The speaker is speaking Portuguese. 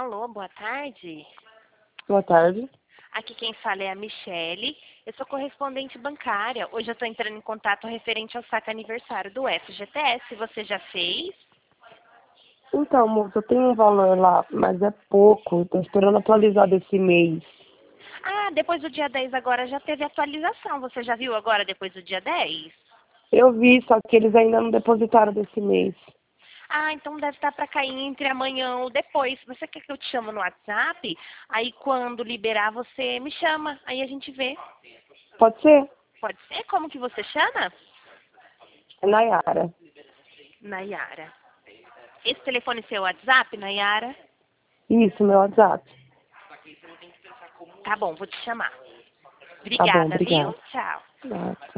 Alô, boa tarde. Boa tarde. Aqui quem fala é a Michele. Eu sou correspondente bancária. Hoje eu estou entrando em contato referente ao saque aniversário do FGTS. Você já fez? Então, moça, eu tenho um valor lá, mas é pouco. Estou esperando atualizar desse mês. Ah, depois do dia 10 agora já teve atualização. Você já viu agora depois do dia 10? Eu vi, só que eles ainda não depositaram desse mês. Ah, então deve estar para cair entre amanhã ou depois. Você quer que eu te chamo no WhatsApp? Aí quando liberar você me chama. Aí a gente vê. Pode ser? Pode ser? Como que você chama? É Nayara. Nayara. Esse telefone é seu WhatsApp, Nayara? Isso, meu WhatsApp. Tá bom, vou te chamar. Tá bom, Obrigada, viu? obrigada. Tchau. Ah,